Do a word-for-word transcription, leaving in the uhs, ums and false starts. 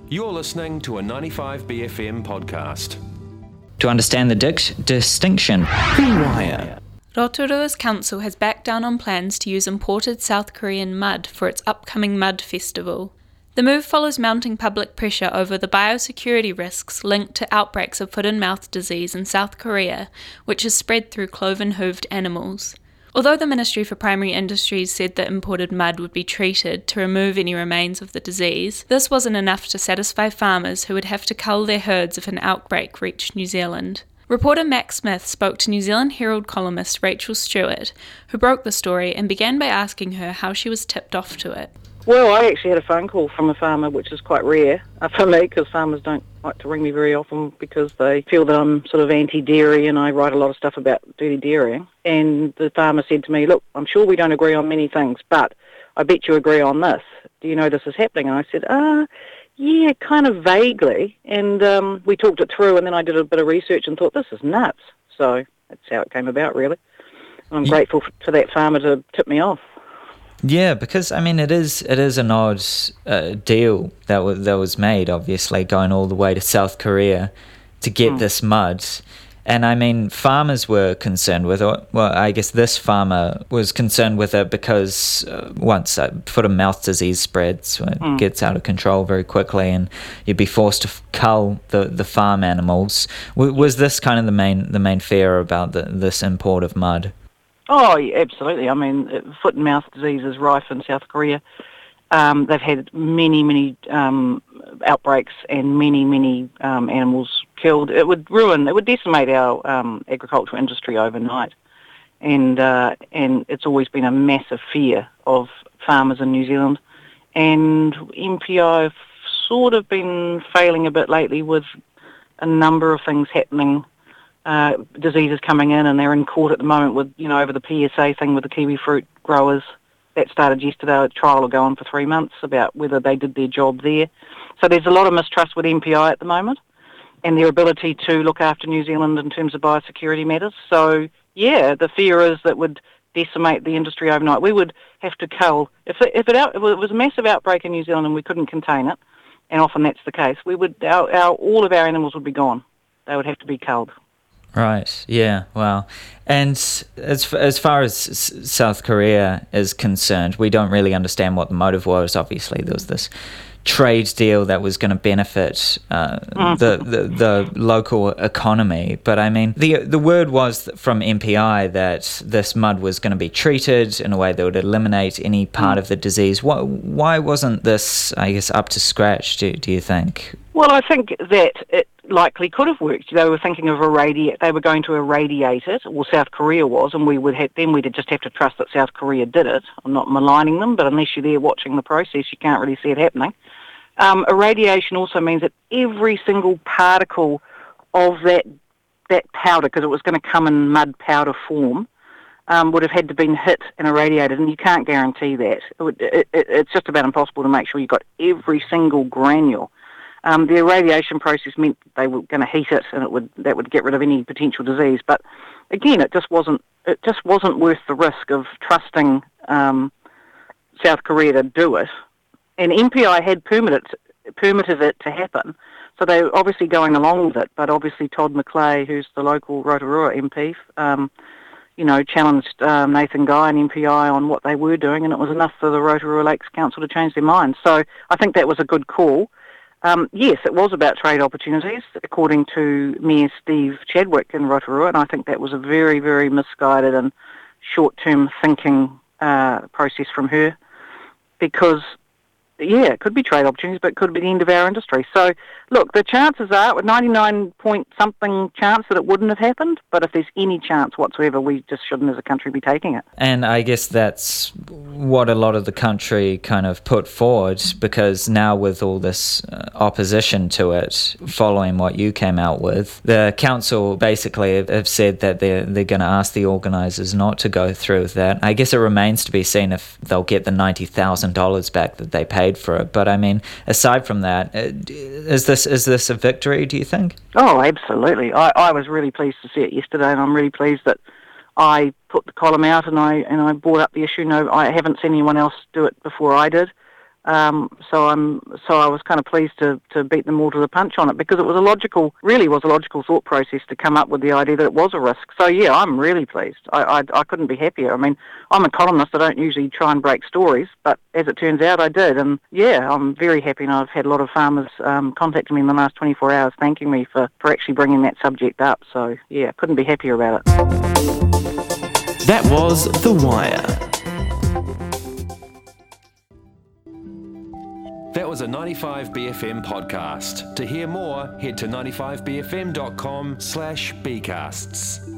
You're listening to a ninety-five B F M podcast. To understand the dic- distinction, Rewire. Rotorua's council has backed down on plans to use imported South Korean mud for its upcoming mud festival. The move follows mounting public pressure over the biosecurity risks linked to outbreaks of foot and mouth disease in South Korea, which has spread through cloven-hooved animals. Although the Ministry for Primary Industries said that imported mud would be treated to remove any remains of the disease, this wasn't enough to satisfy farmers who would have to cull their herds if an outbreak reached New Zealand. Reporter Mac Smith spoke to New Zealand Herald columnist Rachel Stewart, who broke the story and began by asking her how she was tipped off to it. Well, I actually had a phone call from a farmer, which is quite rare uh, for me, because farmers don't like to ring me very often because they feel that I'm sort of anti-dairy and I write a lot of stuff about dirty dairying. And the farmer said to me, look, I'm sure we don't agree on many things, but I bet you agree on this. Do you know this is happening? And I said, ah, yeah, kind of vaguely. And um, we talked it through, and then I did a bit of research and thought, this is nuts. So that's how it came about, really. And I'm yeah. grateful for, for that farmer to tip me off. Yeah, because I mean, it is it is an odd uh, deal that was that was made. Obviously, going all the way to South Korea to get mm. this mud, and I mean, farmers were concerned with it. Well, I guess this farmer was concerned with it because uh, once uh, foot and mouth disease spreads, it mm. gets out of control very quickly, and you'd be forced to cull the, the farm animals. W- was this kind of the main the main fear about the, this import of mud? Oh, yeah, absolutely. I mean, foot and mouth disease is rife in South Korea. Um, they've had many, many um, outbreaks and many, many um, animals killed. It would ruin, it would decimate our um, agricultural industry overnight. And uh, and it's always been a massive fear of farmers in New Zealand. And M P I have sort of been failing a bit lately with a number of things happening. Uh, diseases coming in, and they're in court at the moment with, you know, over the P S A thing with the kiwi fruit growers. That started yesterday. A trial will go on for three months about whether they did their job there. So there's a lot of mistrust with M P I at the moment and their ability to look after New Zealand in terms of biosecurity matters. So, yeah, the fear is that would decimate the industry overnight. We would have to cull. If it, if it, out, if it was a massive outbreak in New Zealand and we couldn't contain it, and often that's the case, we would our, our, all of our animals would be gone. They would have to be culled. Right. Yeah. Wow. And as as far as South Korea is concerned, we don't really understand what the motive was. Obviously, there was this trade deal that was going to benefit uh, the, the the local economy. But I mean, the the word was from M P I that this mud was going to be treated in a way that would eliminate any part mm. of the disease. Why, why wasn't this, I guess, up to scratch, do, do you think? Well, I think that it likely could have worked. They were thinking of irradiate. They were going to irradiate it. Well, South Korea was, and we would have, then we'd just have to trust that South Korea did it. I'm not maligning them, but unless you're there watching the process, you can't really see it happening. Um, irradiation also means that every single particle of that that powder, because it was going to come in mud powder form, um, would have had to been hit and irradiated, and you can't guarantee that. It would, it, it, it's just about impossible to make sure you got every single granule. Um, the irradiation process meant they were going to heat it, and it would that would get rid of any potential disease. But again, it just wasn't it just wasn't worth the risk of trusting um, South Korea to do it. And M P I had permitted permitted it to happen, so they were obviously going along with it. But obviously, Todd McClay, who's the local Rotorua M P, um, you know, challenged um, Nathan Guy and M P I on what they were doing, and it was enough for the Rotorua Lakes Council to change their mind. So I think that was a good call. Um, yes, it was about trade opportunities, according to Mayor Steve Chadwick in Rotorua, and I think that was a very, very misguided and short-term thinking uh, process from her, because, yeah, it could be trade opportunities, but it could be the end of our industry. So, look, the chances are, with ninety-nine point something chance that it wouldn't have happened, but if there's any chance whatsoever, we just shouldn't as a country be taking it. And I guess that's what a lot of the country kind of put forward, because now with all this uh, opposition to it, following what you came out with, the council basically have said that they're, they're going to ask the organisers not to go through with that. I guess it remains to be seen if they'll get the ninety thousand dollars back that they paid for it. But I mean, aside from that, is this is this a victory, do you think? Oh, absolutely. I, I was really pleased to see it yesterday, and I'm really pleased that I put the column out and I and I brought up the issue. No, I haven't seen anyone else do it before I did. Um, so I'm so I was kind of pleased to, to beat them all to the punch on it, because it was a logical, really was a logical thought process to come up with the idea that it was a risk. So yeah, I'm really pleased. I, I, I couldn't be happier. I mean, I'm a columnist. I don't usually try and break stories, but as it turns out, I did. And yeah, I'm very happy, and I've had a lot of farmers um, contacting me in the last twenty-four hours thanking me for, for actually bringing that subject up. So yeah, couldn't be happier about it. That was The Wire. That was a ninety-five B F M podcast. To hear more, head to ninety-five b f m dot com slash bcasts.